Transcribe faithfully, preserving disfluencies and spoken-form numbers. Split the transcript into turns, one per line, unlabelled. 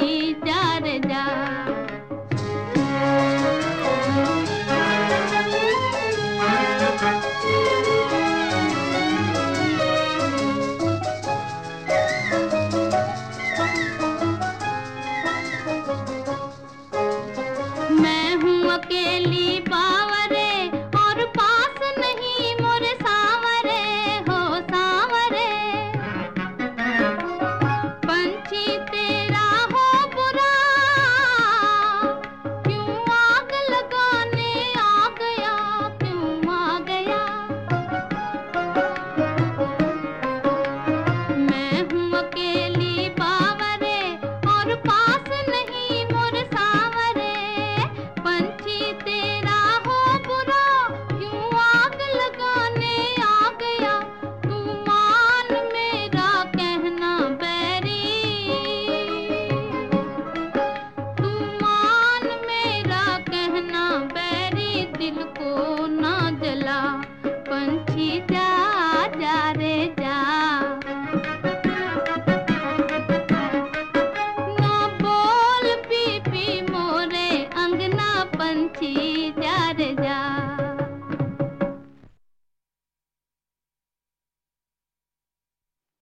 जा रे जा। मैं हूँ अकेली बावरे और पास नहीं मोरे सांवरे हो सांवरे। पंछी तेरा हो बुरा क्यों आग लगाने आ गया, क्यों आ गया। मैं हूँ अकेली बावरे और पास नहीं मोरे सांवरे। पंछी तेरा हो बुरा क्यों आग लगाने आ गया। तू मान मेरा कहना बैरी, तू मान मेरा कहना बैरी। दिल को ना जला पंछी जा जा रे जा। ना बोल पी पी मोरे अंगना पंछी जा रे जा।